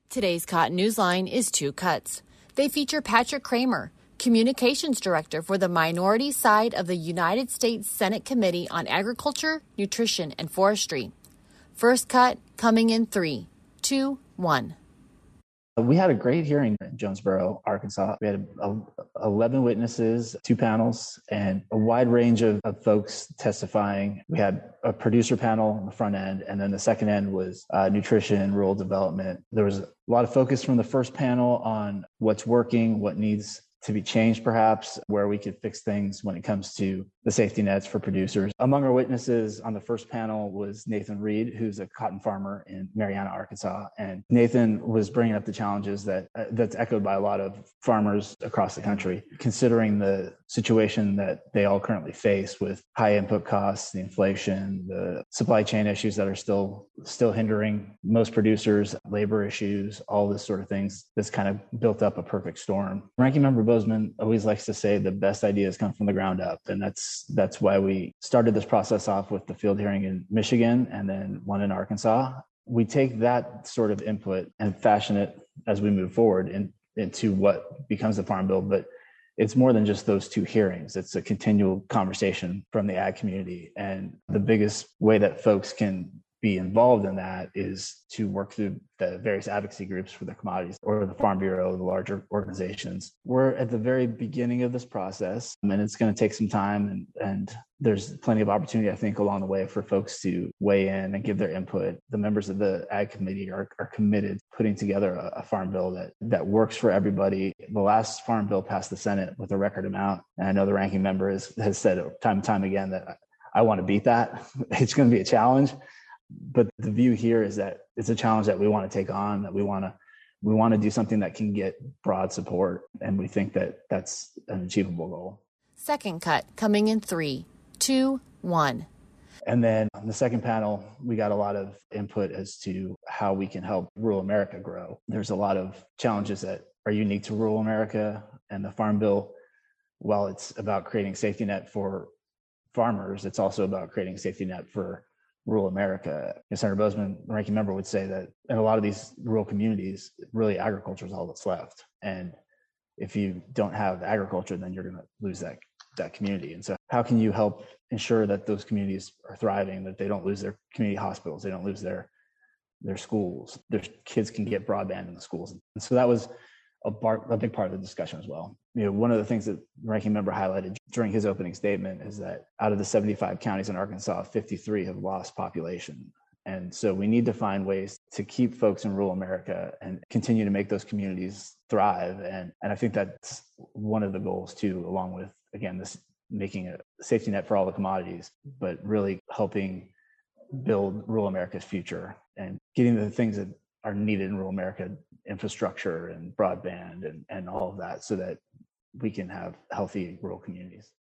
Today's Cotton Newsline is Two Cuts. They feature Patrick Kramer, Communications Director for the minority side of the United States Senate Committee on Agriculture, Nutrition, and Forestry. First cut coming in 3, 2, 1. We had a great hearing in Jonesboro, Arkansas. We had 11 witnesses, 2 panels, and a wide range of folks testifying. We had a producer panel on the front end, and then the second end was nutrition, rural development. There was a lot of focus from the first panel on what's working, what needs to be changed perhaps, where we could fix things when it comes to the safety nets for producers. Among our witnesses on the first panel was Nathan Reed, who's a cotton farmer in Marianna, Arkansas. And Nathan was bringing up the challenges that's echoed by a lot of farmers across the country, considering the situation that they all currently face with high input costs, the inflation, the supply chain issues that are still hindering most producers, labor issues, all this sort of things that's kind of built up a perfect storm. Ranking Member Bozeman always likes to say the best ideas come from the ground up. And that's why we started this process off with the field hearing in Michigan and then one in Arkansas. We take that sort of input and fashion it as we move forward into what becomes the Farm Bill. But it's more than just those 2 hearings. It's a continual conversation from the ag community. And the biggest way that folks can be involved in that is to work through the various advocacy groups for the commodities or the Farm Bureau, the larger organizations. We're at the very beginning of this process, and it's going to take some time, and there's plenty of opportunity, I think, along the way for folks to weigh in and give their input. The members of the Ag Committee are committed to putting together a Farm Bill that works for everybody. The last Farm Bill passed the Senate with a record amount, and I know the ranking member has said time and time again that I want to beat that. It's going to be a challenge. But the view here is that it's a challenge that we want to take on, that we want to do something that can get broad support. And we think that that's an achievable goal. Second cut coming in 3, 2, 1. And then on the second panel, we got a lot of input as to how we can help rural America grow. There's a lot of challenges that are unique to rural America, and the Farm Bill, while it's about creating safety net for farmers, it's also about creating safety net for rural America. Senator Bozeman, the ranking member, would say that in a lot of these rural communities, really agriculture is all that's left. And if you don't have agriculture, then you're going to lose that community. And so how can you help ensure that those communities are thriving, that they don't lose their community hospitals, they don't lose their schools, their kids can get broadband in the schools. And so that was a big part of the discussion as well. One of the things that the ranking member highlighted during his opening statement is that out of the 75 counties in Arkansas, 53 have lost population. And so we need to find ways to keep folks in rural America and continue to make those communities thrive. And I think that's one of the goals too, along with, again, this making a safety net for all the commodities, but really helping build rural America's future and getting the things that are needed in rural America, infrastructure and broadband and all of that, so that we can have healthy rural communities.